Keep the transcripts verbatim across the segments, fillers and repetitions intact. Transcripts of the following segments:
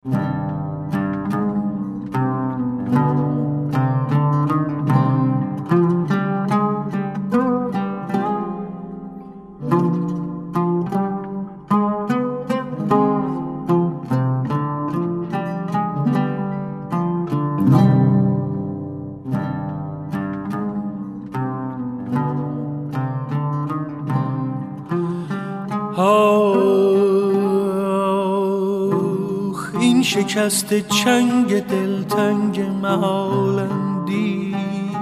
شکست چنگ دلتنگ محال اندیش،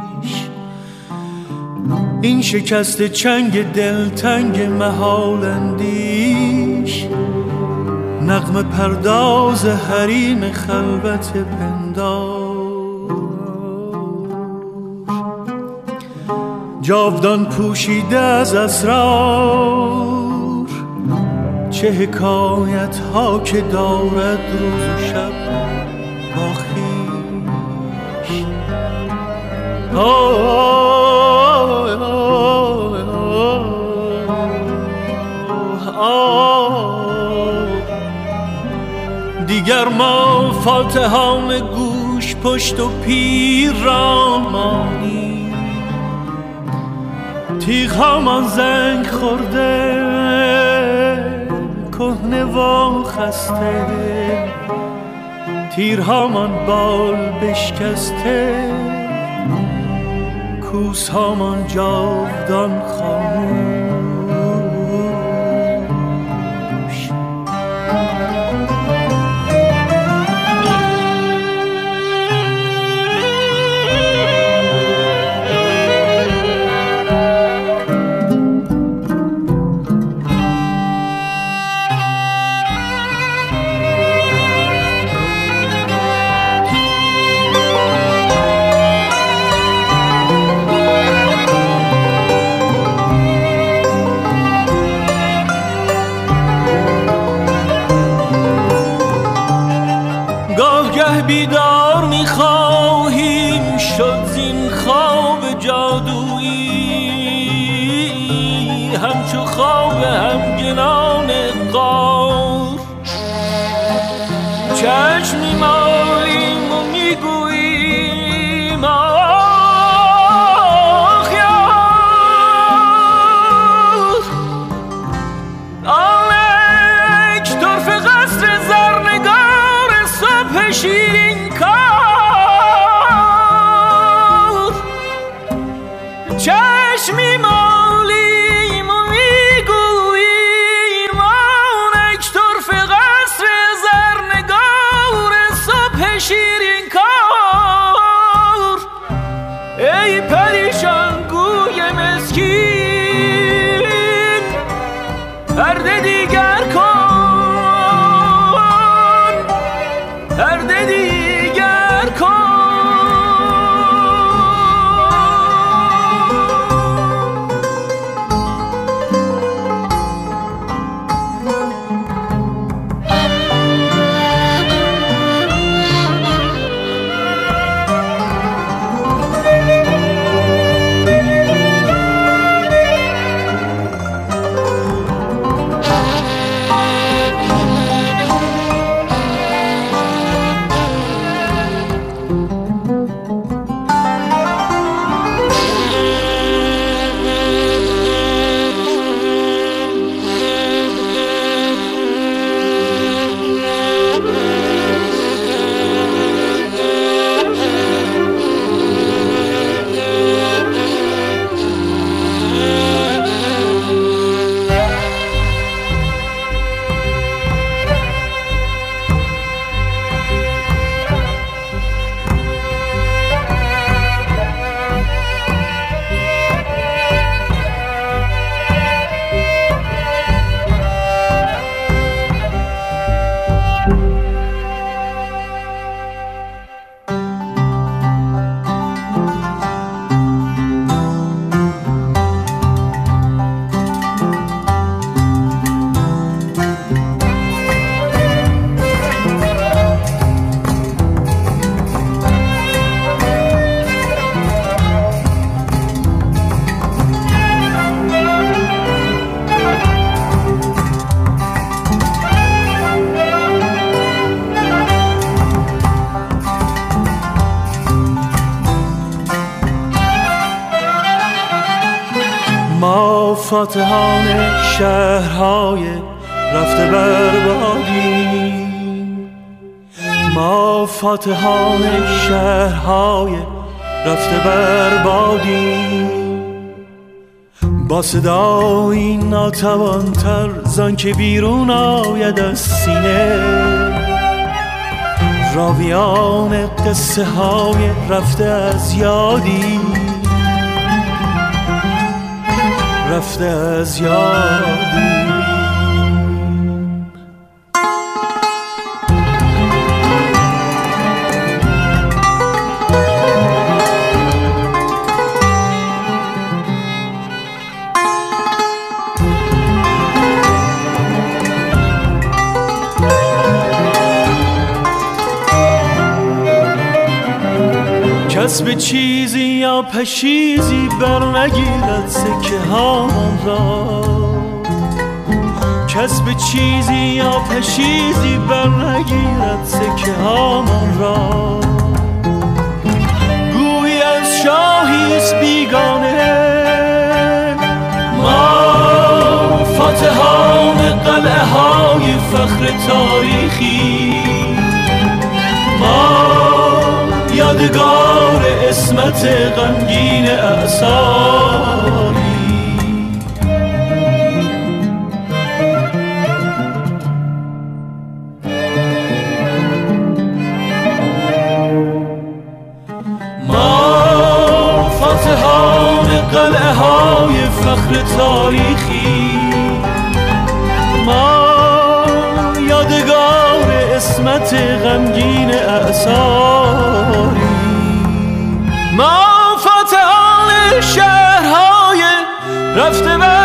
این شکست چنگ دلتنگ محال اندیش، نغمه پرداز حریم خلوت پندار، جاودان پوشیده از اسرار، چه حکایت ها که دارد روز و شب با خویش. دیگر ما فاتحان گوش پشت و پیران مانیم، تیغ هامان زنگ خورده کهنه و خسته، تیرهامان بال بشکسته، کوس هامان جاودان خاموش. بیدار می‌خواهیم شد زین خواب جادویی، همچو خواب همگنان غار، چشم می‌مالیم و می‌گوییم آخ یار، آنک طرف قصر زرنگار صبح شیرین کار، چشم می‌مالیم و می‌گوییم آنک طرف قصر زرنگار صبح شیرین کار. ای پریشان گوی مسکین پرده دیگر کن، پرده دیگر فاتحان شهرهای رفته بربادی، ما فاتحان شهرهای رفته بربادی، با صدایی ناتوانتر زان که بیرون آید از سینه، راویان قصه های رفته از یادی، رفته از یادی. کس به چیزی یا پشیزی بر نگیرد سکه هامان را، کس به چیزی یا پشیزی بر نگیرد سکه هامان را، گویی از شاهیست بیگانه، ما فاتحان قلعه های فخر تاریخی، ما یادگار عصمت غمگین اعصاری، ما فاتحان قلعه های فخر تاریخی، ما یادگار عصمت غمگین اعصاری، ما فاتحان شهرهای رفته بر